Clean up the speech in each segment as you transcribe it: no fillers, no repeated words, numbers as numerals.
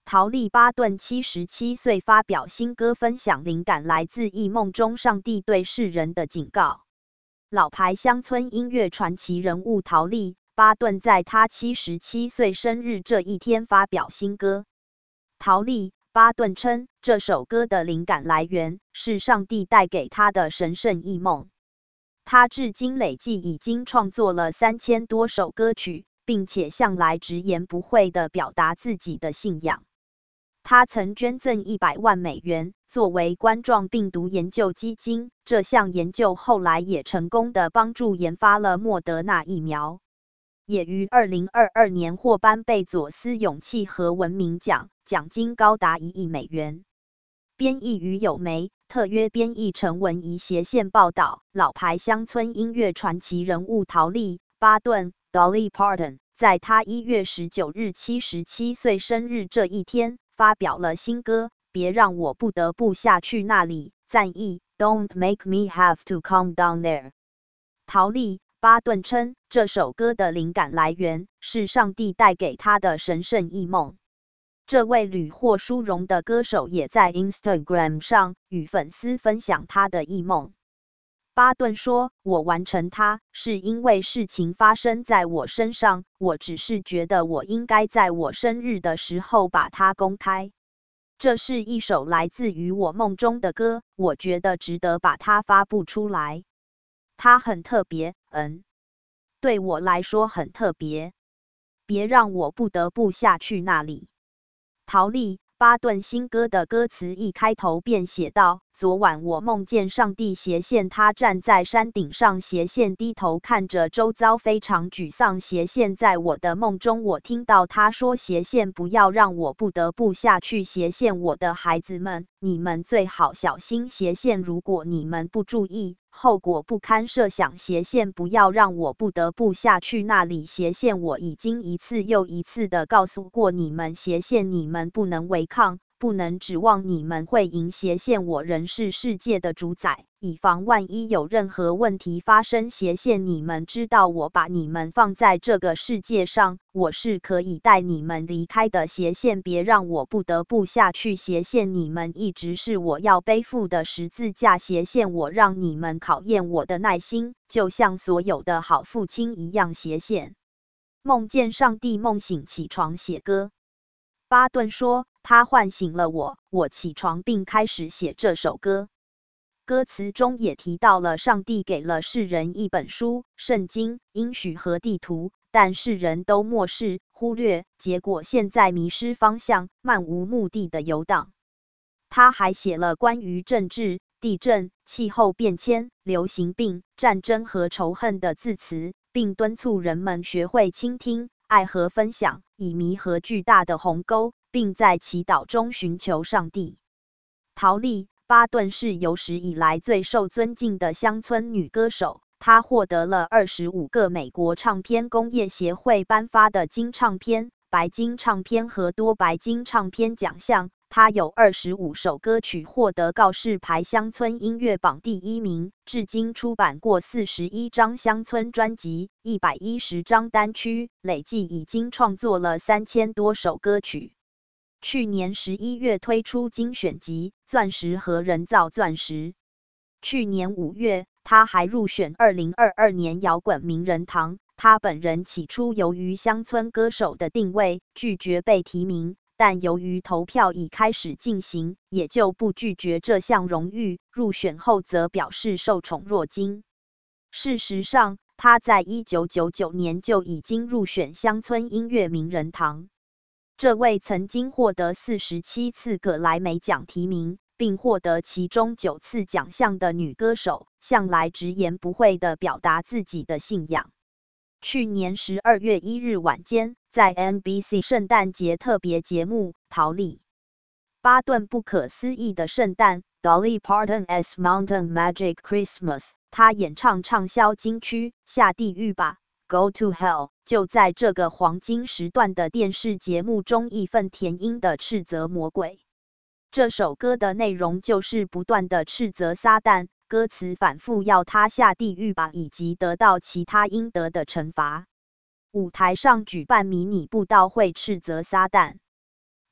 陶丽·巴顿77岁发表新歌，分享灵感来自异梦中上帝对世人的警告。老牌乡村音乐传奇人物陶丽·巴顿在他77岁生日这一天发表新歌。陶丽·巴顿称，这首歌的灵感来源是上帝带给他的神圣异梦。他至今累计已经创作了3000多首歌曲，并且向来直言不讳地表达自己的信仰。他曾捐赠100万美元作为冠状病毒研究基金，这项研究后来也成功地帮助研发了莫德纳疫苗，也于2022年获颁贝佐斯勇气和文明奖，奖金高达1亿美元。编译于有媒，特约编译陈文仪斜线报道。老牌乡村音乐传奇人物陶丽·巴顿 Dolly Parton 在他1月19日77岁生日这一天发表了新歌，别让我不得不下去那里。赞译 Don't make me have to come down there。陶丽·巴顿称，这首歌的灵感来源是上帝带给他的神圣异梦。这位屡获殊荣的歌手也在 Instagram 上与粉丝分享他的异梦。巴顿说，我完成它，是因为事情发生在我身上，我只是觉得我应该在我生日的时候把它公开。这是一首来自于我梦中的歌，我觉得值得把它发布出来。它很特别，对我来说很特别。别让我不得不下去那里。陶丽·巴顿新歌的歌词一开头便写道，昨晚我梦见上帝斜线他站在山顶上，斜线低头看着周遭非常沮丧，斜线在我的梦中我听到他说，斜线不要让我不得不下去，斜线我的孩子们，你们最好小心，斜线如果你们不注意，后果不堪设想，斜线不要让我不得不下去那里，斜线我已经一次又一次的告诉过你们，斜线你们不能违抗，不能指望你们会赢，斜线我仍是世界的主宰，以防万一有任何问题发生，斜线你们知道我把你们放在这个世界上，我是可以带你们离开的，斜线别让我不得不下去，斜线你们一直是我要背负的十字架，斜线我让你们考验我的耐心，就像所有的好父亲一样，斜线梦见上帝，梦醒起床写歌。巴顿说，他唤醒了我，我起床并开始写这首歌。歌词中也提到了上帝给了世人一本书，圣经、应许和地图，但世人都漠视、忽略，结果现在迷失方向，漫无目的的游荡。他还写了关于政治、地震、气候变迁、流行病、战争和仇恨的字词，并敦促人们学会倾听、爱和分享，以弥合巨大的鸿沟，并在祈祷中寻求上帝。陶丽·巴顿是有史以来最受尊敬的乡村女歌手，她获得了25个美国唱片工业协会颁发的金唱片、白金唱片和多白金唱片奖项。她有25首歌曲获得告示牌乡村音乐榜第1名，至今出版过41张乡村专辑、110张单曲，累计已经创作了3000多首歌曲。去年11月推出精选集《钻石和人造钻石》。去年5月，她还入选2022年摇滚名人堂。她本人起初由于乡村歌手的定位，拒绝被提名，但由于投票已开始进行，也就不拒绝这项荣誉，入选后则表示受宠若惊。事实上，他在1999年就已经入选乡村音乐名人堂。这位曾经获得47次葛莱美奖提名，并获得其中9次奖项的女歌手，向来直言不讳地表达自己的信仰。去年12月1日晚间，在 NBC 圣诞节特别节目《陶丽·巴顿不可思议的圣诞》Dolly Parton's Mountain Magic Christmas， 她演唱畅销金曲《下地狱吧》Go to Hell， 就在这个黄金时段的电视节目中义愤填膺地斥责魔鬼。这首歌的内容就是不断地斥责撒旦，歌词反复要他下地狱吧，以及得到其他应得的惩罚。舞台上举办迷你布道会斥责撒旦。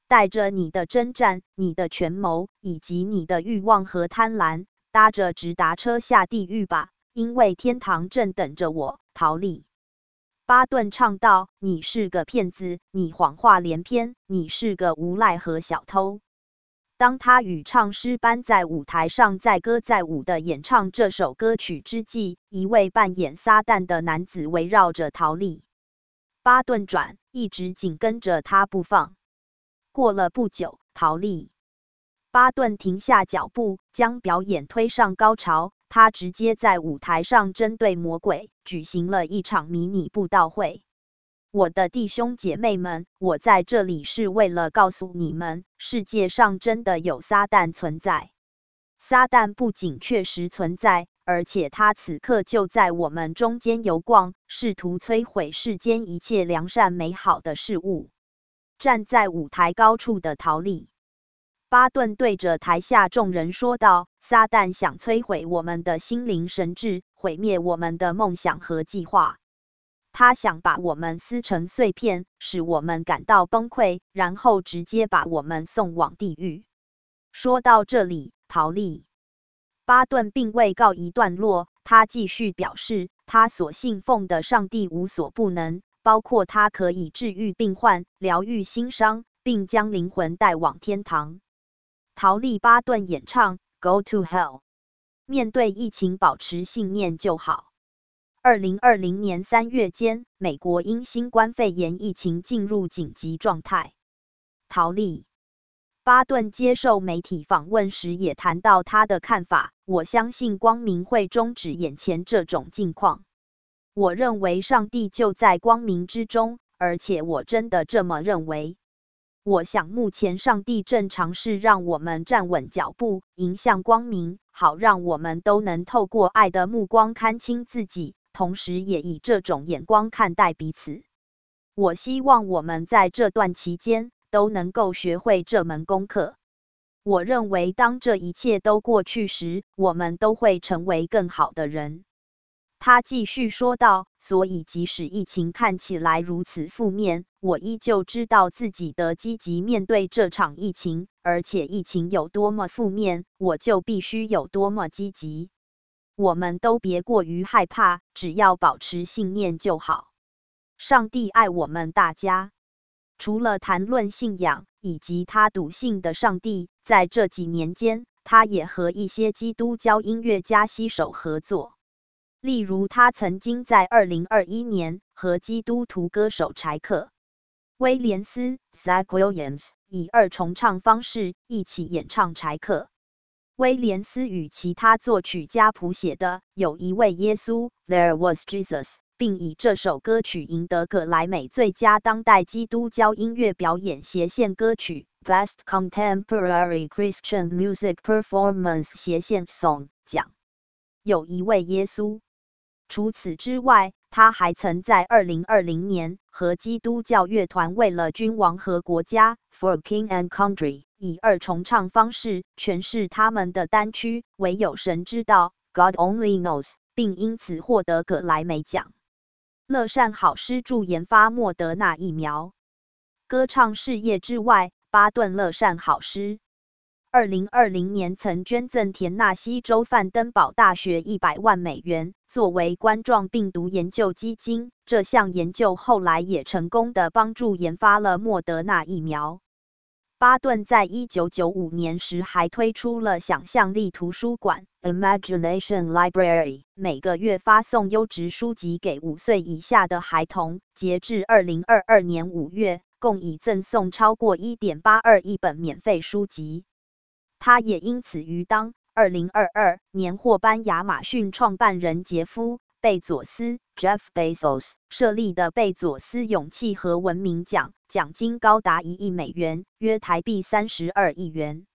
带着你的征战、你的权谋以及你的欲望和贪婪，搭着直达车下地狱吧，因为天堂正等着我。陶丽。巴顿唱道：“你是个骗子，你谎话连篇，你是个无赖和小偷。”当他与唱诗班在舞台上载歌载舞地演唱这首歌曲之际，一位扮演撒旦的男子围绕着陶丽。巴顿转，一直紧跟着他不放。过了不久，陶丽。巴顿停下脚步，将表演推上高潮。他直接在舞台上针对魔鬼举行了一场迷你布道会。我的弟兄姐妹们，我在这里是为了告诉你们，世界上真的有撒旦存在。撒旦不仅确实存在，而且他此刻就在我们中间游逛，试图摧毁世间一切良善美好的事物。站在舞台高处的陶丽。巴顿对着台下众人说道：“撒旦想摧毁我们的心灵神智，毁灭我们的梦想和计划。他想把我们撕成碎片，使我们感到崩溃，然后直接把我们送往地狱。”说到这里，陶丽。巴顿并未告一段落，他继续表示，他所信奉的上帝无所不能，包括他可以治愈病患、疗愈心伤，并将灵魂带往天堂。陶丽巴顿演唱 Go to Hell。 面对疫情保持信念就好。2020年3月间，美国因新冠肺炎疫情进入紧急状态。陶丽。巴顿接受媒体访问时也谈到他的看法：我相信光明会终止眼前这种境况。我认为上帝就在光明之中，而且我真的这么认为。我想目前上帝正尝试让我们站稳脚步，迎向光明，好让我们都能透过爱的目光看清自己，同时也以这种眼光看待彼此。我希望我们在这段期间都能够学会这门功课。我认为当这一切都过去时，我们都会成为更好的人。他继续说道，所以即使疫情看起来如此负面，我依旧知道自己得积极面对这场疫情，而且疫情有多么负面，我就必须有多么积极。我们都别过于害怕，只要保持信念就好。上帝爱我们大家。除了谈论信仰以及他笃信的上帝，在这几年间，他也和一些基督教音乐家携手合作。例如他曾经在2021年和基督徒歌手柴可·威廉斯 Zach Williams 以二重唱方式一起演唱柴可·威廉斯与其他作曲家谱写的《有一位耶稣》There Was Jesus， 并以这首歌曲赢得葛莱美最佳当代基督教音乐表演斜线歌曲 Best Contemporary Christian Music Performance 斜线 Song 奖。有一位耶稣。除此之外，他还曾在2020年和基督教乐团为了君王和国家 For King and Country 以二重唱方式诠释他们的单曲唯有神知道 God Only Knows， 并因此获得葛莱美奖。乐善好施助研发莫德纳疫苗。歌唱事业之外，巴顿乐善好施。2020年曾捐赠田纳西州范登堡大学100万美元，作为冠状病毒研究基金。这项研究后来也成功地帮助研发了莫德纳疫苗。巴顿在1995年时还推出了想象力图书馆 Imagination Library， 每个月发送优质书籍给5岁以下的孩童。截至2022年5月，共已赠送超过 1.82 亿本免费书籍。他也因此于当2022年获颁亚马逊创办人杰夫·贝佐斯 Jeff Bezos 设立的贝佐斯勇气和文明奖，奖金高达1亿美元，约台币32亿元。